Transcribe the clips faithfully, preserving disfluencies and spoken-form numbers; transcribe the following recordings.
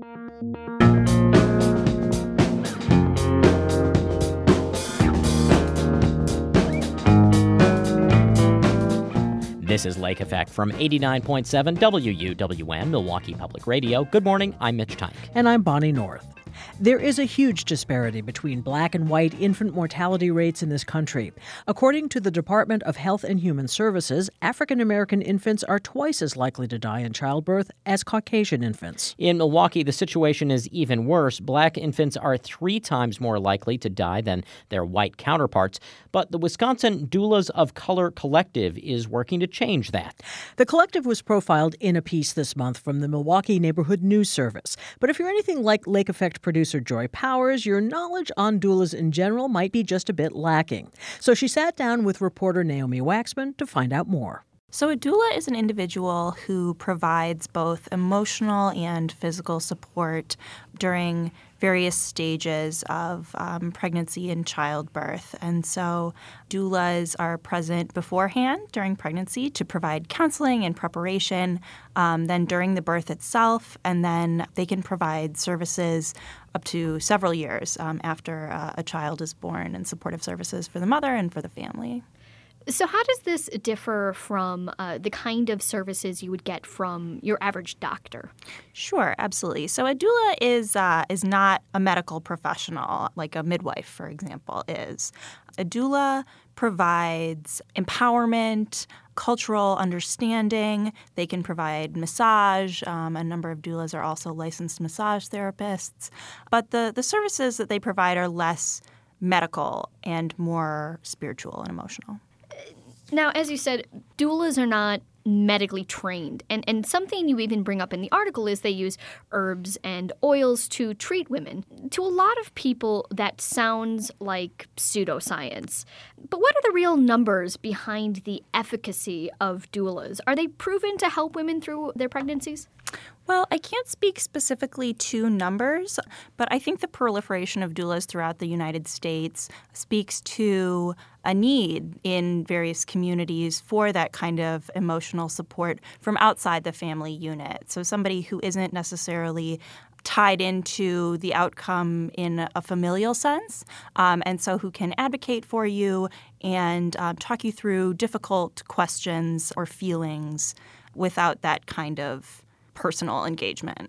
This is Lake Effect from eighty-nine point seven W U W M, Milwaukee Public Radio. Good morning, I'm Mitch Tyke. And I'm Bonnie North. There is a huge disparity between black and white infant mortality rates in this country. According to the Department of Health and Human Services, African American infants are twice as likely to die in childbirth as Caucasian infants. In Milwaukee, the situation is even worse. Black infants are three times more likely to die than their white counterparts. But the Wisconsin Doulas of Color Collective is working to change that. The collective was profiled in a piece this month from the Milwaukee Neighborhood News Service. But if you're anything like Lake Effect producer Joy Powers, your knowledge on doulas in general might be just a bit lacking. So she sat down with reporter Naomi Waxman to find out more. So a doula is an individual who provides both emotional and physical support during various stages of um, pregnancy and childbirth. And so doulas are present beforehand during pregnancy to provide counseling and preparation, um, then during the birth itself, and then they can provide services up to several years um, after uh, a child is born, and supportive services for the mother and for the family. So how does this differ from uh, the kind of services you would get from your average doctor? Sure, absolutely. So a doula is uh, is not a medical professional like a midwife, for example, is. A doula provides empowerment, cultural understanding. They can provide massage. Um, a number of doulas are also licensed massage therapists. But the, the services that they provide are less medical and more spiritual and emotional. Now, as you said, doulas are not medically trained. And, and something you even bring up in the article is they use herbs and oils to treat women. To a lot of people, that sounds like pseudoscience. But what are the real numbers behind the efficacy of doulas? Are they proven to help women through their pregnancies? Well, I can't speak specifically to numbers, but I think the proliferation of doulas throughout the United States speaks to a need in various communities for that kind of emotional support from outside the family unit. So somebody who isn't necessarily tied into the outcome in a familial sense, um, and so who can advocate for you and um, talk you through difficult questions or feelings without that kind of personal engagement.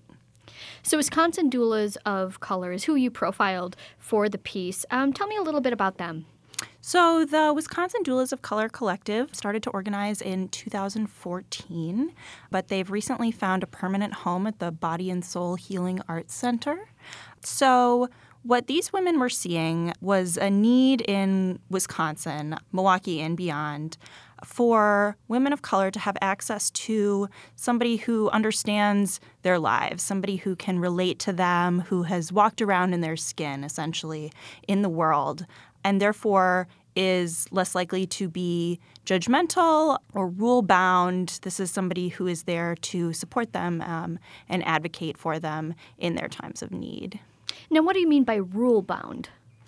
So Wisconsin Doulas of Color is who you profiled for the piece. Um, tell me a little bit about them. So the Wisconsin Doulas of Color Collective started to organize in two thousand fourteen, but they've recently found a permanent home at the Body and Soul Healing Arts Center. So what these women were seeing was a need in Wisconsin, Milwaukee and beyond, for women of color to have access to somebody who understands their lives, somebody who can relate to them, who has walked around in their skin, essentially, in the world, and therefore is less likely to be judgmental or rule-bound. This is somebody who is there to support them um, and advocate for them in their times of need. Now, what do you mean by rule-bound?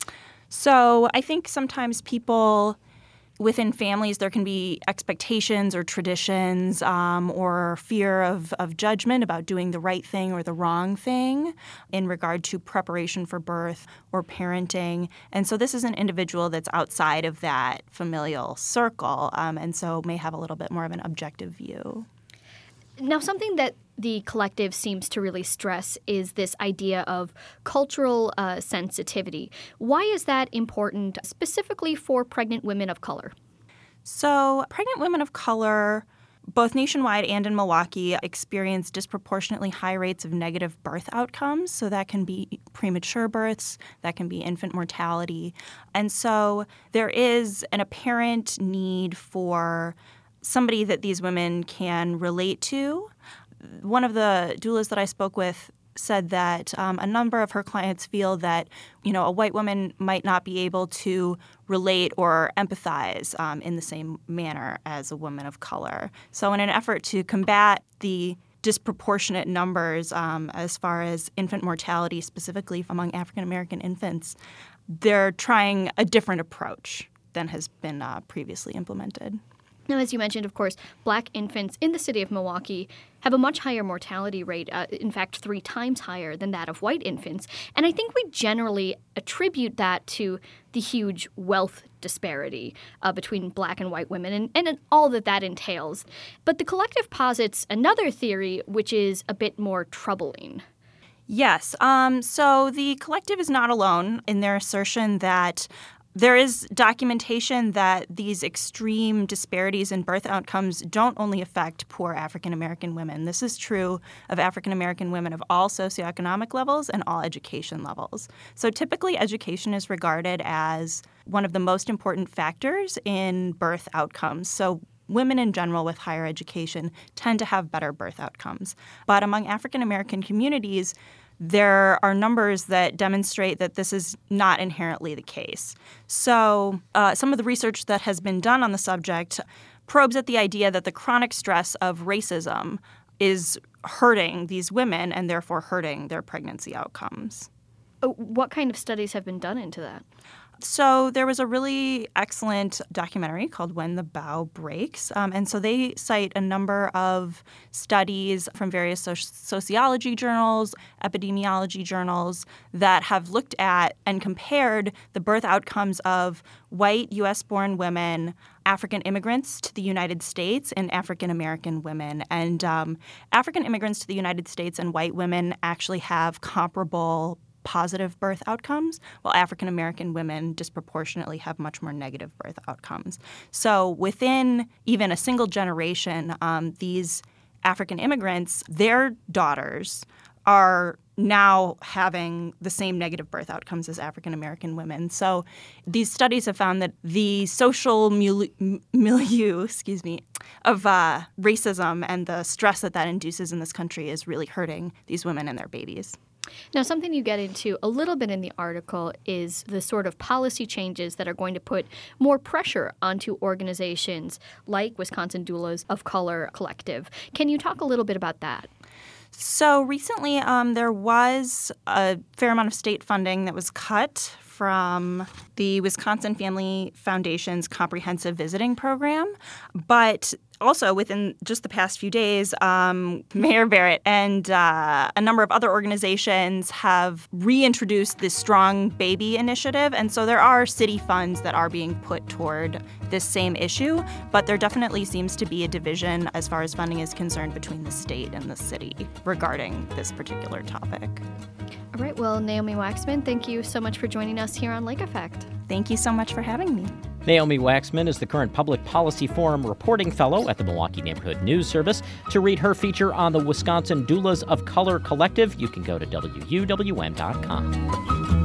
So I think sometimes people within families, there can be expectations or traditions um, or fear of, of judgment about doing the right thing or the wrong thing in regard to preparation for birth or parenting. And so this is an individual that's outside of that familial circle um, and so may have a little bit more of an objective view. Now, something that the collective seems to really stress is this idea of cultural uh, sensitivity. Why is that important specifically for pregnant women of color? So pregnant women of color, both nationwide and in Milwaukee, experience disproportionately high rates of negative birth outcomes. So that can be premature births, that can be infant mortality. And so there is an apparent need for somebody that these women can relate to. One of the doulas that I spoke with said that um, a number of her clients feel that, you know, a white woman might not be able to relate or empathize um, in the same manner as a woman of color. So in an effort to combat the disproportionate numbers um, as far as infant mortality, specifically among African American infants, they're trying a different approach than has been uh, previously implemented. Now, as you mentioned, of course, black infants in the city of Milwaukee have a much higher mortality rate, uh, in fact, three times higher than that of white infants. And I think we generally attribute that to the huge wealth disparity uh, between black and white women and, and all that that entails. But the collective posits another theory, which is a bit more troubling. Yes. Um, so the collective is not alone in their assertion that there is documentation that these extreme disparities in birth outcomes don't only affect poor African American women. This is true of African American women of all socioeconomic levels and all education levels. So typically, education is regarded as one of the most important factors in birth outcomes. So women in general with higher education tend to have better birth outcomes. But among African American communities, there are numbers that demonstrate that this is not inherently the case. So uh, some of the research that has been done on the subject probes at the idea that the chronic stress of racism is hurting these women and therefore hurting their pregnancy outcomes. What kind of studies have been done into that? So there was a really excellent documentary called When the Bough Breaks. Um, and so they cite a number of studies from various soci- sociology journals, epidemiology journals that have looked at and compared the birth outcomes of white U S-born women, African immigrants to the United States, and African American women. And um, African immigrants to the United States and white women actually have comparable positive birth outcomes, while African American women disproportionately have much more negative birth outcomes. So within even a single generation, um, these African immigrants, their daughters are now having the same negative birth outcomes as African American women. So these studies have found that the social milieu, milieu excuse me, of uh, racism and the stress that that induces in this country is really hurting these women and their babies. Now, something you get into a little bit in the article is the sort of policy changes that are going to put more pressure onto organizations like Wisconsin Doulas of Color Collective. Can you talk a little bit about that? So recently um, there was a fair amount of state funding that was cut from the Wisconsin Family Foundation's comprehensive visiting program. But also within just the past few days, um, Mayor Barrett and uh, a number of other organizations have reintroduced this Strong Baby initiative. And so there are city funds that are being put toward this same issue. But there definitely seems to be a division as far as funding is concerned between the state and the city regarding this particular topic. All right. Well, Naomi Waxman, thank you so much for joining us here on Lake Effect. Thank you so much for having me. Naomi Waxman is the current Public Policy Forum reporting fellow at the Milwaukee Neighborhood News Service. To read her feature on the Wisconsin Doulas of Color Collective, you can go to W U W M dot com.